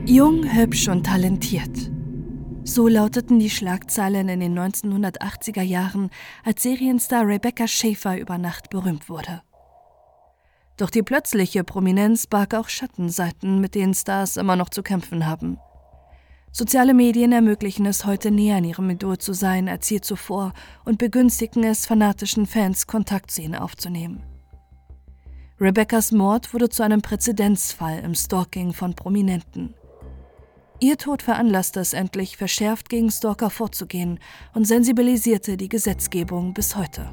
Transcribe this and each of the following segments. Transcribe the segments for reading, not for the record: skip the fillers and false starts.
Jung, hübsch und talentiert. So lauteten die Schlagzeilen in den 1980er Jahren, als Serienstar Rebecca Schaeffer über Nacht berühmt wurde. Doch die plötzliche Prominenz barg auch Schattenseiten, mit denen Stars immer noch zu kämpfen haben. Soziale Medien ermöglichen es heute, näher an ihrem Idol zu sein als je zuvor und begünstigen es fanatischen Fans, Kontakt zu ihnen aufzunehmen. Rebeccas Mord wurde zu einem Präzedenzfall im Stalking von Prominenten. Ihr Tod veranlasste es endlich, verschärft gegen Stalker vorzugehen und sensibilisierte die Gesetzgebung bis heute.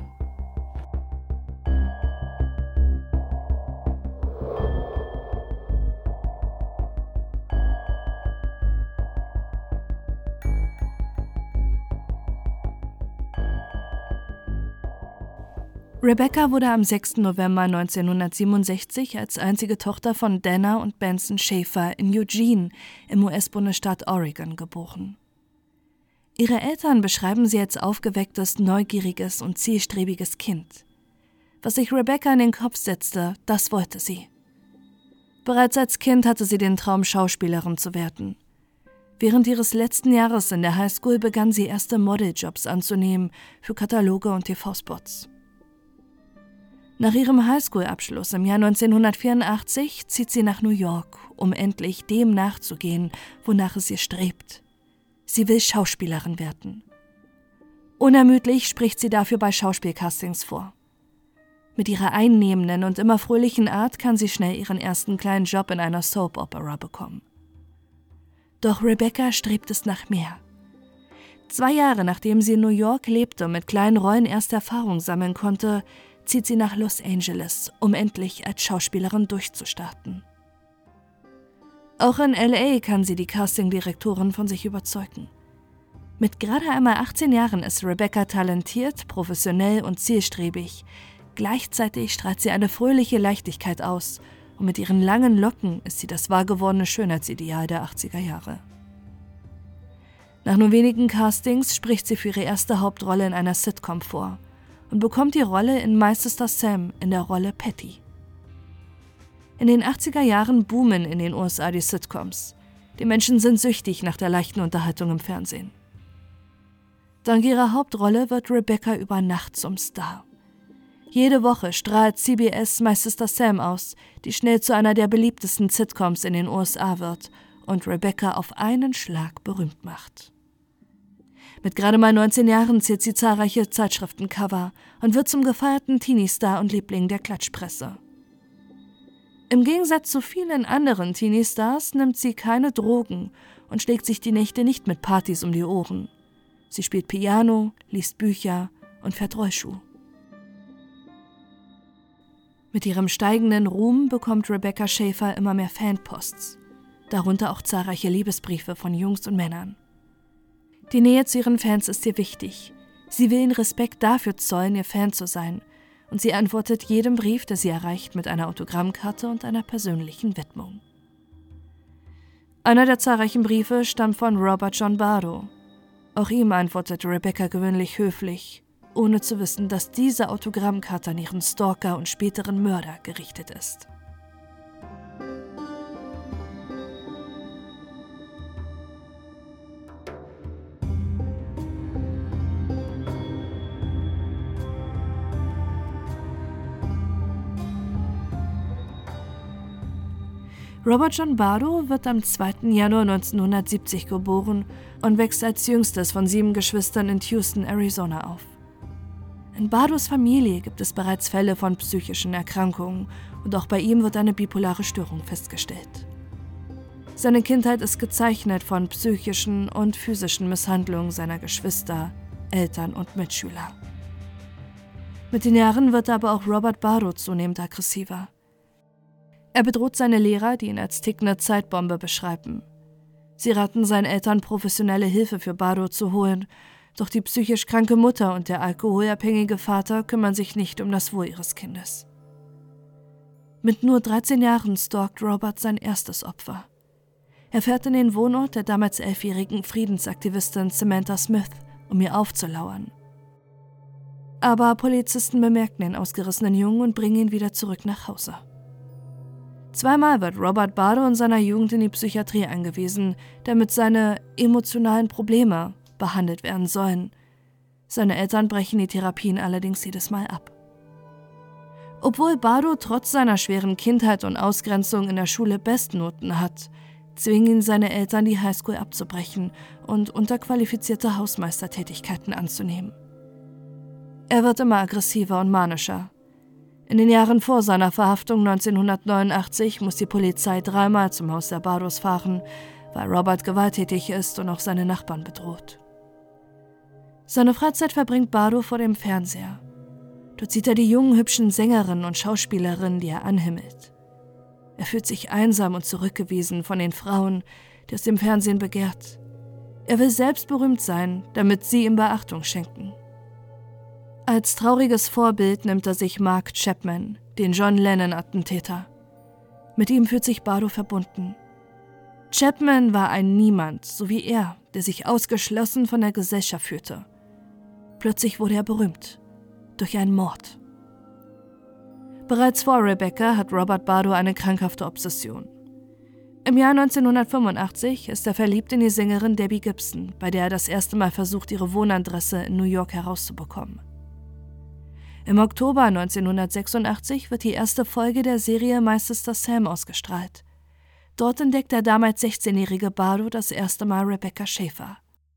Rebecca wurde am 6. November 1967 als einzige Tochter von Dana und Benson Schaeffer in Eugene im US-Bundesstaat Oregon geboren. Ihre Eltern beschreiben sie als aufgewecktes, neugieriges und zielstrebiges Kind. Was sich Rebecca in den Kopf setzte, das wollte sie. Bereits als Kind hatte sie den Traum, Schauspielerin zu werden. Während ihres letzten Jahres in der Highschool begann sie erste Modeljobs anzunehmen für Kataloge und TV-Spots. Nach ihrem Highschool-Abschluss im Jahr 1984 zieht sie nach New York, um endlich dem nachzugehen, wonach es ihr strebt. Sie will Schauspielerin werden. Unermüdlich spricht sie dafür bei Schauspielcastings vor. Mit ihrer einnehmenden und immer fröhlichen Art kann sie schnell ihren ersten kleinen Job in einer Soap-Opera bekommen. Doch Rebecca strebt es nach mehr. 2 Jahre nachdem sie in New York lebte und mit kleinen Rollen erste Erfahrung sammeln konnte, zieht sie nach Los Angeles, um endlich als Schauspielerin durchzustarten. Auch in L.A. kann sie die Castingdirektorin von sich überzeugen. Mit gerade einmal 18 Jahren ist Rebecca talentiert, professionell und zielstrebig. Gleichzeitig strahlt sie eine fröhliche Leichtigkeit aus und mit ihren langen Locken ist sie das wahrgewordene Schönheitsideal der 80er Jahre. Nach nur wenigen Castings spricht sie für ihre erste Hauptrolle in einer Sitcom vor und bekommt die Rolle in My Sister Sam in der Rolle Patty. In den 80er Jahren boomen in den USA die Sitcoms. Die Menschen sind süchtig nach der leichten Unterhaltung im Fernsehen. Dank ihrer Hauptrolle wird Rebecca über Nacht zum Star. Jede Woche strahlt CBS My Sister Sam aus, die schnell zu einer der beliebtesten Sitcoms in den USA wird und Rebecca auf einen Schlag berühmt macht. Mit gerade mal 19 Jahren zählt sie zahlreiche Zeitschriftencover und wird zum gefeierten Teenie-Star und Liebling der Klatschpresse. Im Gegensatz zu vielen anderen Teenie-Stars nimmt sie keine Drogen und schlägt sich die Nächte nicht mit Partys um die Ohren. Sie spielt Piano, liest Bücher und fährt Rollschuh. Mit ihrem steigenden Ruhm bekommt Rebecca Schaeffer immer mehr Fanposts, darunter auch zahlreiche Liebesbriefe von Jungs und Männern. Die Nähe zu ihren Fans ist ihr wichtig. Sie will ihnen Respekt dafür zollen, ihr Fan zu sein. Und sie antwortet jedem Brief, der sie erreicht, mit einer Autogrammkarte und einer persönlichen Widmung. Einer der zahlreichen Briefe stammt von Robert John Bardo. Auch ihm antwortet Rebecca gewöhnlich höflich, ohne zu wissen, dass diese Autogrammkarte an ihren Stalker und späteren Mörder gerichtet ist. Robert John Bardo wird am 2. Januar 1970 geboren und wächst als jüngstes von 7 Geschwistern in Tucson, Arizona auf. In Bardos Familie gibt es bereits Fälle von psychischen Erkrankungen und auch bei ihm wird eine bipolare Störung festgestellt. Seine Kindheit ist gezeichnet von psychischen und physischen Misshandlungen seiner Geschwister, Eltern und Mitschüler. Mit den Jahren wird aber auch Robert Bardo zunehmend aggressiver. Er bedroht seine Lehrer, die ihn als tickende Zeitbombe beschreiben. Sie raten seinen Eltern, professionelle Hilfe für Bardo zu holen, doch die psychisch kranke Mutter und der alkoholabhängige Vater kümmern sich nicht um das Wohl ihres Kindes. Mit nur 13 Jahren stalkt Robert sein erstes Opfer. Er fährt in den Wohnort der damals 11-jährigen Friedensaktivistin Samantha Smith, um ihr aufzulauern. Aber Polizisten bemerken den ausgerissenen Jungen und bringen ihn wieder zurück nach Hause. Zweimal wird Robert Bardo in seiner Jugend in die Psychiatrie eingewiesen, damit seine emotionalen Probleme behandelt werden sollen. Seine Eltern brechen die Therapien allerdings jedes Mal ab. Obwohl Bardo trotz seiner schweren Kindheit und Ausgrenzung in der Schule Bestnoten hat, zwingen ihn seine Eltern, die Highschool abzubrechen und unterqualifizierte Hausmeistertätigkeiten anzunehmen. Er wird immer aggressiver und manischer. In den Jahren vor seiner Verhaftung 1989 muss die Polizei 3-mal zum Haus der Bardos fahren, weil Robert gewalttätig ist und auch seine Nachbarn bedroht. Seine Freizeit verbringt Bardo vor dem Fernseher. Dort sieht er die jungen, hübschen Sängerinnen und Schauspielerinnen, die er anhimmelt. Er fühlt sich einsam und zurückgewiesen von den Frauen, die aus dem Fernsehen begehrt. Er will selbst berühmt sein, damit sie ihm Beachtung schenken. Als trauriges Vorbild nimmt er sich Mark Chapman, den John Lennon-Attentäter. Mit ihm fühlt sich Bardo verbunden. Chapman war ein Niemand, so wie er, der sich ausgeschlossen von der Gesellschaft fühlte. Plötzlich wurde er berühmt. Durch einen Mord. Bereits vor Rebecca hat Robert Bardo eine krankhafte Obsession. Im Jahr 1985 ist er verliebt in die Sängerin Debbie Gibson, bei der er das erste Mal versucht, ihre Wohnadresse in New York herauszubekommen. Im Oktober 1986 wird die erste Folge der Serie My Sister Sam ausgestrahlt. Dort entdeckt der damals 16-jährige Bardo das erste Mal Rebecca Schaeffer.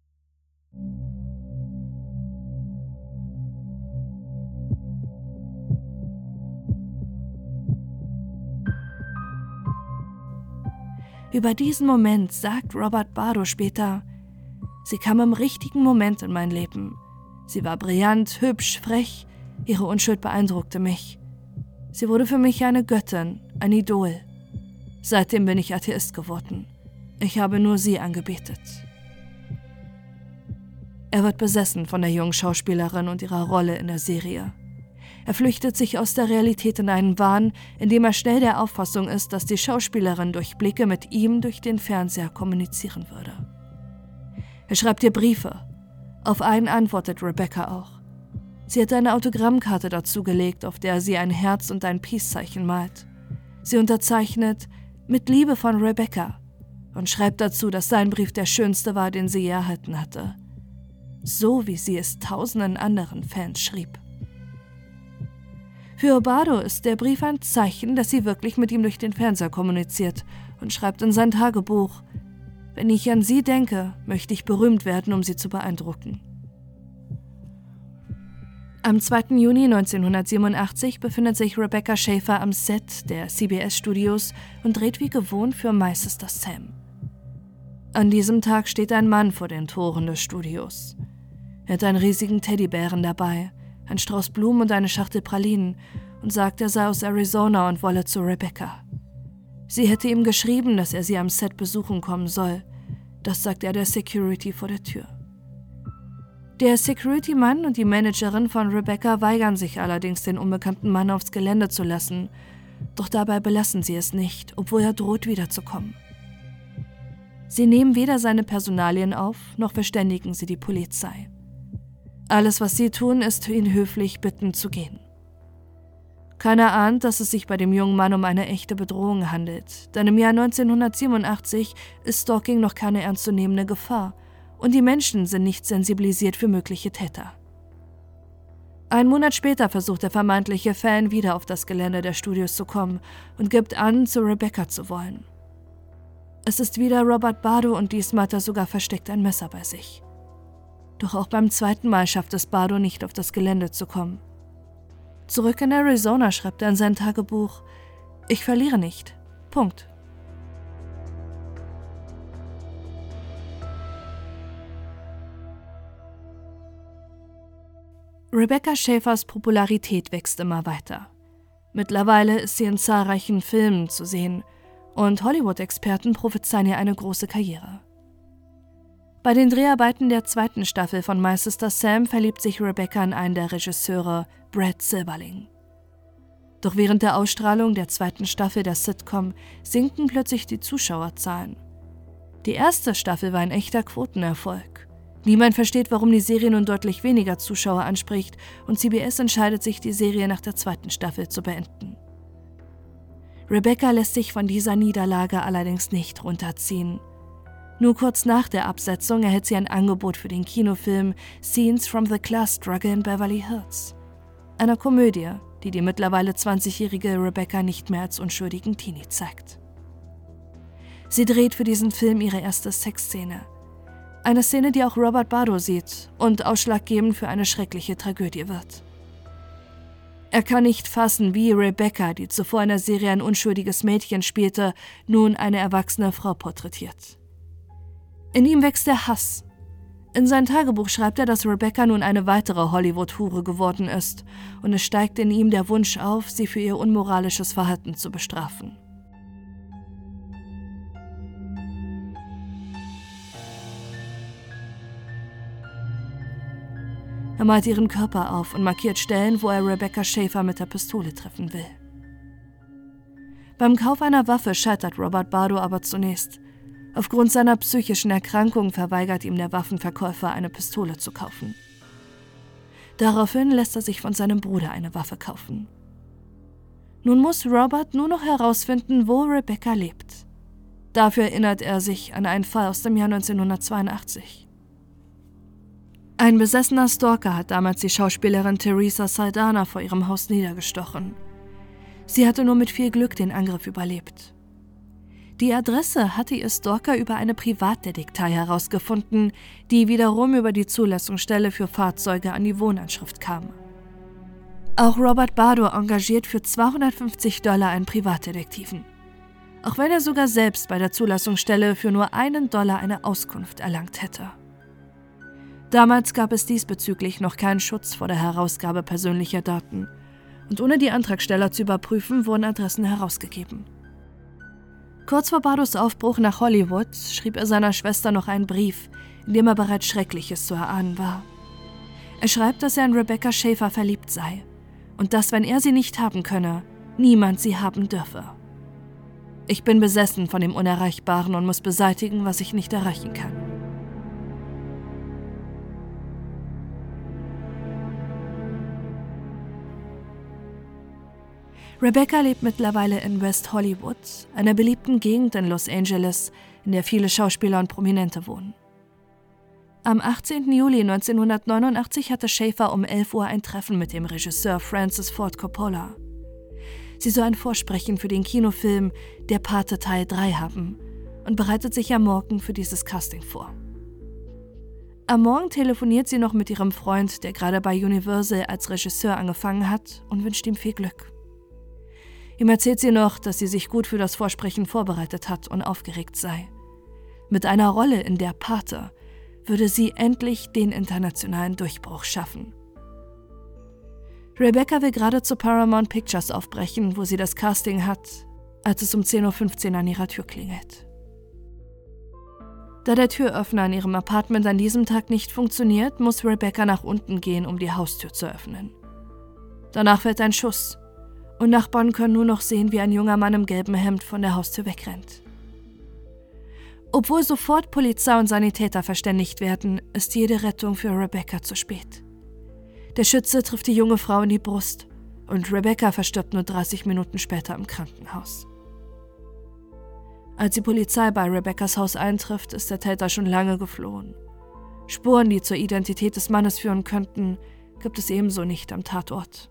Über diesen Moment sagt Robert Bardo später: Sie kam im richtigen Moment in mein Leben. Sie war brillant, hübsch, frech. Ihre Unschuld beeindruckte mich. Sie wurde für mich eine Göttin, ein Idol. Seitdem bin ich Atheist geworden. Ich habe nur sie angebetet. Er wird besessen von der jungen Schauspielerin und ihrer Rolle in der Serie. Er flüchtet sich aus der Realität in einen Wahn, in dem er schnell der Auffassung ist, dass die Schauspielerin durch Blicke mit ihm durch den Fernseher kommunizieren würde. Er schreibt ihr Briefe. Auf einen antwortet Rebecca auch. Sie hat eine Autogrammkarte dazugelegt, auf der sie ein Herz und ein Peace-Zeichen malt. Sie unterzeichnet „Mit Liebe von Rebecca“ und schreibt dazu, dass sein Brief der schönste war, den sie je erhalten hatte. So wie sie es tausenden anderen Fans schrieb. Für Bardo ist der Brief ein Zeichen, dass sie wirklich mit ihm durch den Fernseher kommuniziert und schreibt in sein Tagebuch: Wenn ich an sie denke, möchte ich berühmt werden, um sie zu beeindrucken. Am 2. Juni 1987 befindet sich Rebecca Schaeffer am Set der CBS-Studios und dreht wie gewohnt für My Sister Sam. An diesem Tag steht ein Mann vor den Toren des Studios. Er hat einen riesigen Teddybären dabei, einen Strauß Blumen und eine Schachtel Pralinen und sagt, er sei aus Arizona und wolle zu Rebecca. Sie hätte ihm geschrieben, dass er sie am Set besuchen kommen soll. Das sagt er der Security vor der Tür. Der Security-Mann und die Managerin von Rebecca weigern sich allerdings, den unbekannten Mann aufs Gelände zu lassen. Doch dabei belassen sie es nicht, obwohl er droht, wiederzukommen. Sie nehmen weder seine Personalien auf, noch verständigen sie die Polizei. Alles, was sie tun, ist, ihn höflich bitten zu gehen. Keiner ahnt, dass es sich bei dem jungen Mann um eine echte Bedrohung handelt, denn im Jahr 1987 ist Stalking noch keine ernstzunehmende Gefahr und die Menschen sind nicht sensibilisiert für mögliche Täter. Einen Monat später versucht der vermeintliche Fan wieder auf das Gelände der Studios zu kommen und gibt an, zu Rebecca zu wollen. Es ist wieder Robert Bardo und diesmal hat er sogar versteckt ein Messer bei sich. Doch auch beim zweiten Mal schafft es Bardo nicht, auf das Gelände zu kommen. Zurück in Arizona schreibt er in sein Tagebuch: Ich verliere nicht. Punkt. Rebecca Schaeffers Popularität wächst immer weiter. Mittlerweile ist sie in zahlreichen Filmen zu sehen und Hollywood-Experten prophezeien ihr eine große Karriere. Bei den Dreharbeiten der 2. Staffel von My Sister Sam verliebt sich Rebecca in einen der Regisseure, Brad Silberling. Doch während der Ausstrahlung der 2. Staffel der Sitcom sinken plötzlich die Zuschauerzahlen. Die 1. Staffel war ein echter Quotenerfolg. Niemand versteht, warum die Serie nun deutlich weniger Zuschauer anspricht und CBS entscheidet sich, die Serie nach der 2. Staffel zu beenden. Rebecca lässt sich von dieser Niederlage allerdings nicht runterziehen. Nur kurz nach der Absetzung erhält sie ein Angebot für den Kinofilm Scenes from the Class Struggle in Beverly Hills, einer Komödie, die die mittlerweile 20-jährige Rebecca nicht mehr als unschuldigen Teenie zeigt. Sie dreht für diesen Film ihre erste Sexszene. Eine Szene, die auch Robert Bardo sieht und ausschlaggebend für eine schreckliche Tragödie wird. Er kann nicht fassen, wie Rebecca, die zuvor in der Serie ein unschuldiges Mädchen spielte, nun eine erwachsene Frau porträtiert. In ihm wächst der Hass. In sein Tagebuch schreibt er, dass Rebecca nun eine weitere Hollywood-Hure geworden ist und es steigt in ihm der Wunsch auf, sie für ihr unmoralisches Verhalten zu bestrafen. Er malt ihren Körper auf und markiert Stellen, wo er Rebecca Schaeffer mit der Pistole treffen will. Beim Kauf einer Waffe scheitert Robert Bardo aber zunächst. Aufgrund seiner psychischen Erkrankung verweigert ihm der Waffenverkäufer, eine Pistole zu kaufen. Daraufhin lässt er sich von seinem Bruder eine Waffe kaufen. Nun muss Robert nur noch herausfinden, wo Rebecca lebt. Dafür erinnert er sich an einen Fall aus dem Jahr 1982. Ein besessener Stalker hat damals die Schauspielerin Teresa Saldana vor ihrem Haus niedergestochen. Sie hatte nur mit viel Glück den Angriff überlebt. Die Adresse hatte ihr Stalker über eine Privatdetektei herausgefunden, die wiederum über die Zulassungsstelle für Fahrzeuge an die Wohnanschrift kam. Auch Robert Bardo engagiert für $250 einen Privatdetektiven, auch wenn er sogar selbst bei der Zulassungsstelle für nur $1 eine Auskunft erlangt hätte. Damals gab es diesbezüglich noch keinen Schutz vor der Herausgabe persönlicher Daten und ohne die Antragsteller zu überprüfen, wurden Adressen herausgegeben. Kurz vor Bardos Aufbruch nach Hollywood schrieb er seiner Schwester noch einen Brief, in dem er bereits Schreckliches zu erahnen war. Er schreibt, dass er in Rebecca Schaeffer verliebt sei und dass, wenn er sie nicht haben könne, niemand sie haben dürfe. Ich bin besessen von dem Unerreichbaren und muss beseitigen, was ich nicht erreichen kann. Rebecca lebt mittlerweile in West Hollywood, einer beliebten Gegend in Los Angeles, in der viele Schauspieler und Prominente wohnen. Am 18. Juli 1989 hatte Schaeffer um 11 Uhr ein Treffen mit dem Regisseur Francis Ford Coppola. Sie soll ein Vorsprechen für den Kinofilm Der Pate Teil 3 haben und bereitet sich am Morgen für dieses Casting vor. Am Morgen telefoniert sie noch mit ihrem Freund, der gerade bei Universal als Regisseur angefangen hat, und wünscht ihm viel Glück. Ihm erzählt sie noch, dass sie sich gut für das Vorsprechen vorbereitet hat und aufgeregt sei. Mit einer Rolle in Der Pate würde sie endlich den internationalen Durchbruch schaffen. Rebecca will gerade zu Paramount Pictures aufbrechen, wo sie das Casting hat, als es um 10:15 Uhr an ihrer Tür klingelt. Da der Türöffner in ihrem Apartment an diesem Tag nicht funktioniert, muss Rebecca nach unten gehen, um die Haustür zu öffnen. Danach fällt ein Schuss und Nachbarn können nur noch sehen, wie ein junger Mann im gelben Hemd von der Haustür wegrennt. Obwohl sofort Polizei und Sanitäter verständigt werden, ist jede Rettung für Rebecca zu spät. Der Schütze trifft die junge Frau in die Brust und Rebecca verstirbt nur 30 Minuten später im Krankenhaus. Als die Polizei bei Rebeccas Haus eintrifft, ist der Täter schon lange geflohen. Spuren, die zur Identität des Mannes führen könnten, gibt es ebenso nicht am Tatort.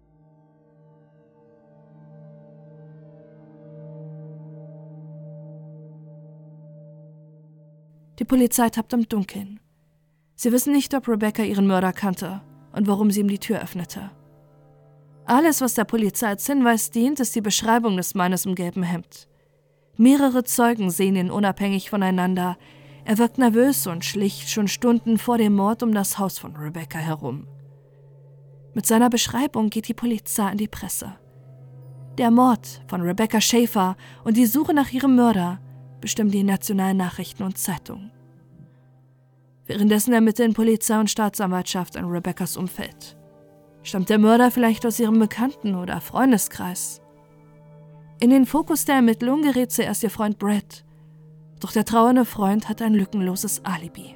Die Polizei tappt im Dunkeln. Sie wissen nicht, ob Rebecca ihren Mörder kannte und warum sie ihm die Tür öffnete. Alles, was der Polizei als Hinweis dient, ist die Beschreibung des Mannes im gelben Hemd. Mehrere Zeugen sehen ihn unabhängig voneinander. Er wirkt nervös und schlich schon Stunden vor dem Mord um das Haus von Rebecca herum. Mit seiner Beschreibung geht die Polizei an die Presse. Der Mord von Rebecca Schaeffer und die Suche nach ihrem Mörder bestimmen die nationalen Nachrichten und Zeitungen. Währenddessen ermitteln Polizei und Staatsanwaltschaft in Rebeccas Umfeld. Stammt der Mörder vielleicht aus ihrem Bekannten- oder Freundeskreis? In den Fokus der Ermittlung gerät zuerst ihr Freund Brett, doch der trauernde Freund hat ein lückenloses Alibi.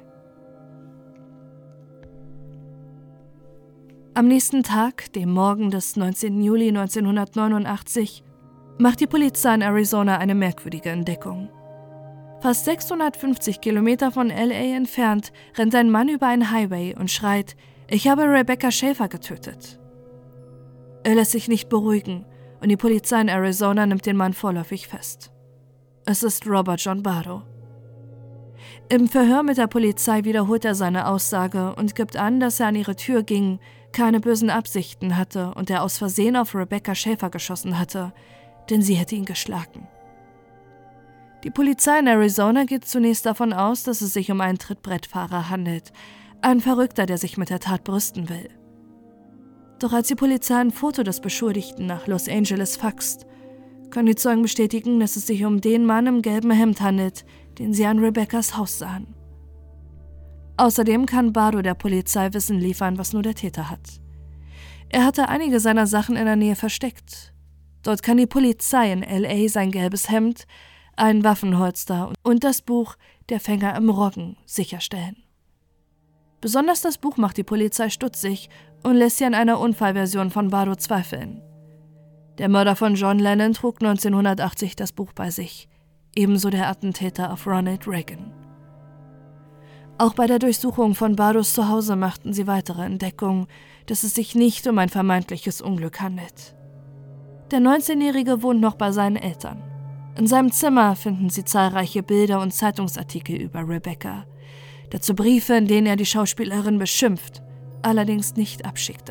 Am nächsten Tag, dem Morgen des 19. Juli 1989, macht die Polizei in Arizona eine merkwürdige Entdeckung. Fast 650 Kilometer von LA entfernt rennt ein Mann über einen Highway und schreit: „Ich habe Rebecca Schaeffer getötet." Er lässt sich nicht beruhigen und die Polizei in Arizona nimmt den Mann vorläufig fest. Es ist Robert John Bardo. Im Verhör mit der Polizei wiederholt er seine Aussage und gibt an, dass er an ihre Tür ging, keine bösen Absichten hatte und er aus Versehen auf Rebecca Schaeffer geschossen hatte, denn sie hätte ihn geschlagen. Die Polizei in Arizona geht zunächst davon aus, dass es sich um einen Trittbrettfahrer handelt, ein Verrückter, der sich mit der Tat brüsten will. Doch als die Polizei ein Foto des Beschuldigten nach Los Angeles faxt, können die Zeugen bestätigen, dass es sich um den Mann im gelben Hemd handelt, den sie an Rebeccas Haus sahen. Außerdem kann Bardo der Polizei Wissen liefern, was nur der Täter hat. Er hatte einige seiner Sachen in der Nähe versteckt. Dort kann die Polizei in LA sein gelbes Hemd, ein Waffenholster und das Buch Der Fänger im Roggen sicherstellen. Besonders das Buch macht die Polizei stutzig und lässt sie an einer Unfallversion von Bardo zweifeln. Der Mörder von John Lennon trug 1980 das Buch bei sich, ebenso der Attentäter auf Ronald Reagan. Auch bei der Durchsuchung von Bardos Zuhause machten sie weitere Entdeckungen, dass es sich nicht um ein vermeintliches Unglück handelt. Der 19-Jährige wohnt noch bei seinen Eltern. In seinem Zimmer finden sie zahlreiche Bilder und Zeitungsartikel über Rebecca, dazu Briefe, in denen er die Schauspielerin beschimpft, allerdings nicht abschickte.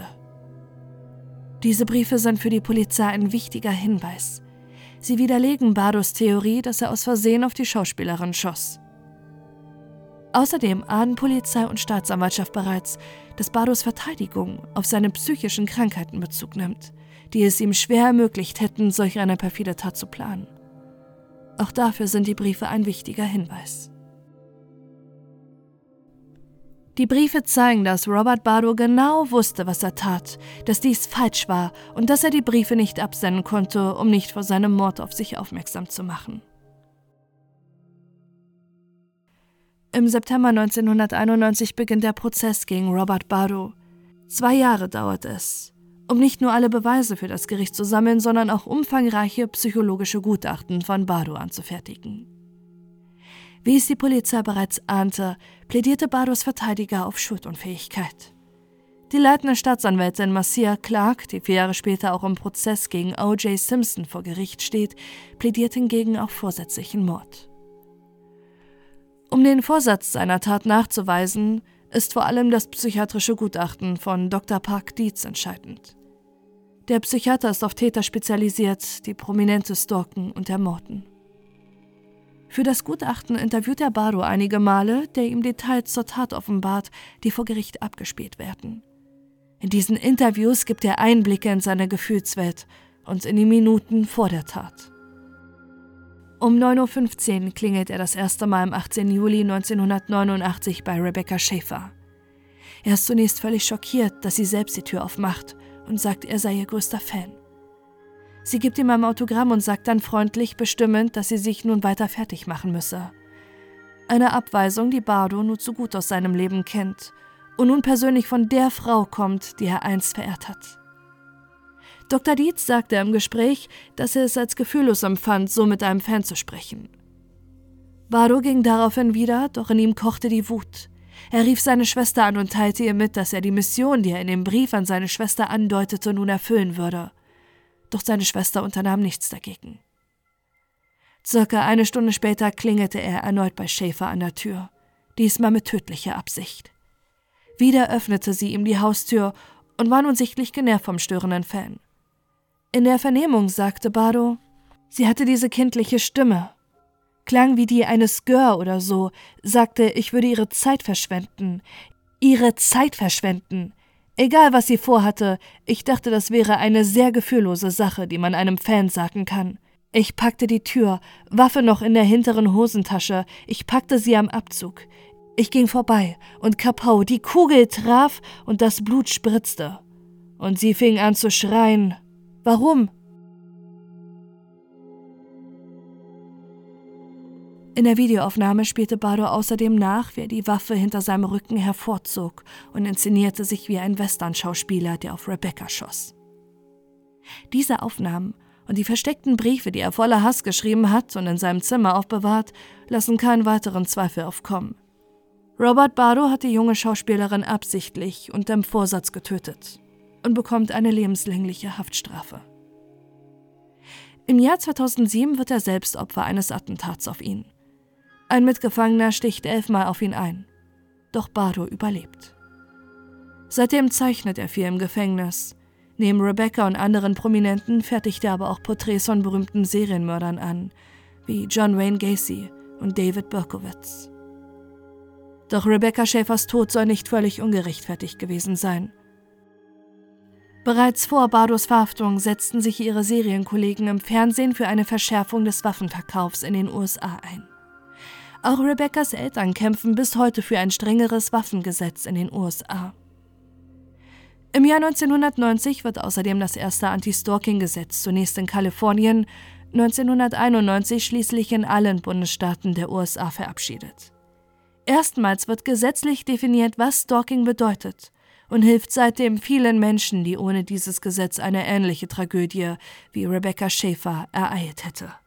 Diese Briefe sind für die Polizei ein wichtiger Hinweis. Sie widerlegen Bardos Theorie, dass er aus Versehen auf die Schauspielerin schoss. Außerdem ahnen Polizei und Staatsanwaltschaft bereits, dass Bardos Verteidigung auf seine psychischen Krankheiten Bezug nimmt, die es ihm schwer ermöglicht hätten, solch eine perfide Tat zu planen. Auch dafür sind die Briefe ein wichtiger Hinweis. Die Briefe zeigen, dass Robert Bardo genau wusste, was er tat, dass dies falsch war und dass er die Briefe nicht absenden konnte, um nicht vor seinem Mord auf sich aufmerksam zu machen. Im September 1991 beginnt der Prozess gegen Robert Bardo. 2 Jahre dauert es, um nicht nur alle Beweise für das Gericht zu sammeln, sondern auch umfangreiche psychologische Gutachten von Bardo anzufertigen. Wie es die Polizei bereits ahnte, plädierte Bardos Verteidiger auf Schuldunfähigkeit. Die leitende Staatsanwältin Marcia Clark, die 4 Jahre später auch im Prozess gegen O.J. Simpson vor Gericht steht, plädiert hingegen auf vorsätzlichen Mord. Um den Vorsatz seiner Tat nachzuweisen, ist vor allem das psychiatrische Gutachten von Dr. Park Dietz entscheidend. Der Psychiater ist auf Täter spezialisiert, die Prominente stalken und ermorden. Für das Gutachten interviewt er Bardo einige Male, der ihm Details zur Tat offenbart, die vor Gericht abgespäht werden. In diesen Interviews gibt er Einblicke in seine Gefühlswelt und in die Minuten vor der Tat. Um 9:15 Uhr klingelt er das erste Mal am 18. Juli 1989 bei Rebecca Schaeffer. Er ist zunächst völlig schockiert, dass sie selbst die Tür aufmacht und sagt, er sei ihr größter Fan. Sie gibt ihm ein Autogramm und sagt dann freundlich bestimmend, dass sie sich nun weiter fertig machen müsse. Eine Abweisung, die Bardo nur zu gut aus seinem Leben kennt und nun persönlich von der Frau kommt, die er einst verehrt hat. Dr. Dietz sagte im Gespräch, dass er es als gefühllos empfand, so mit einem Fan zu sprechen. Bardo ging daraufhin wieder, doch in ihm kochte die Wut. Er rief seine Schwester an und teilte ihr mit, dass er die Mission, die er in dem Brief an seine Schwester andeutete, nun erfüllen würde. Doch seine Schwester unternahm nichts dagegen. Circa 1 Stunde später klingelte er erneut bei Schaeffer an der Tür, diesmal mit tödlicher Absicht. Wieder öffnete sie ihm die Haustür und war nun sichtlich genervt vom störenden Fan. In der Vernehmung sagte Bardo, sie hatte diese kindliche Stimme. Klang wie die eines Gör oder so, sagte, ich würde ihre Zeit verschwenden. Ihre Zeit verschwenden. Egal, was sie vorhatte, ich dachte, das wäre eine sehr gefühllose Sache, die man einem Fan sagen kann. Ich packte die Tür, Waffe noch in der hinteren Hosentasche, ich packte sie am Abzug. Ich ging vorbei und kapau, die Kugel traf und das Blut spritzte. Und sie fing an zu schreien. Warum? In der Videoaufnahme spielte Bardo außerdem nach, wie er die Waffe hinter seinem Rücken hervorzog und inszenierte sich wie ein Western-Schauspieler, der auf Rebecca schoss. Diese Aufnahmen und die versteckten Briefe, die er voller Hass geschrieben hat und in seinem Zimmer aufbewahrt, lassen keinen weiteren Zweifel aufkommen. Robert Bardo hat die junge Schauspielerin absichtlich und im Vorsatz getötet und bekommt eine lebenslängliche Haftstrafe. Im Jahr 2007 wird er selbst Opfer eines Attentats auf ihn. Ein Mitgefangener sticht 11-mal auf ihn ein, doch Bardo überlebt. Seitdem zeichnet er viel im Gefängnis. Neben Rebecca und anderen Prominenten fertigt er aber auch Porträts von berühmten Serienmördern an, wie John Wayne Gacy und David Berkowitz. Doch Rebecca Schaefers Tod soll nicht völlig ungerechtfertigt gewesen sein. Bereits vor Bardos Verhaftung setzten sich ihre Serienkollegen im Fernsehen für eine Verschärfung des Waffenverkaufs in den USA ein. Auch Rebeccas Eltern kämpfen bis heute für ein strengeres Waffengesetz in den USA. Im Jahr 1990 wird außerdem das erste Anti-Stalking-Gesetz zunächst in Kalifornien, 1991 schließlich in allen Bundesstaaten der USA verabschiedet. Erstmals wird gesetzlich definiert, was Stalking bedeutet und hilft seitdem vielen Menschen, die ohne dieses Gesetz eine ähnliche Tragödie wie Rebecca Schaeffer ereilt hätte.